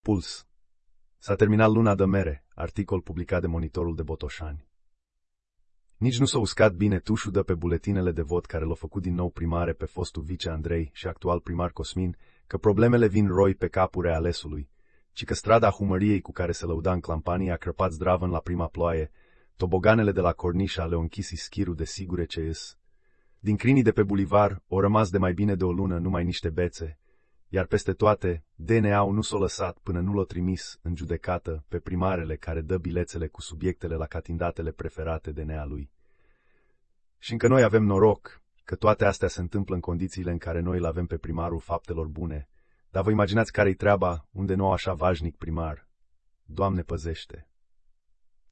puls. S-a terminat luna de mere, articol publicat de Monitorul de Botoșani. Nici nu s-a uscat bine tușul de pe buletinele de vot care l-au făcut din nou primare pe fostul vice Andrei și actual primar Cosmin, că problemele vin roi pe capul realesului, ci că strada humăriei cu care se lăuda în campanie a crăpat zdravăn la prima ploaie, toboganele de la cornișa le-au închis ischirul de sigure ce îs. Din crinii de pe bulivar au rămas de mai bine de o lună numai niște bețe, iar peste toate, DNA-ul nu s-a lăsat până nu l-a trimis în judecată pe primarele care dă bilețele cu subiectele la candidatele preferate DNA lui. Și încă noi avem noroc că toate astea se întâmplă în condițiile în care noi îl avem pe primarul faptelor bune, dar vă imaginați care-i treaba unde nu au așa vașnic primar. Doamne păzește!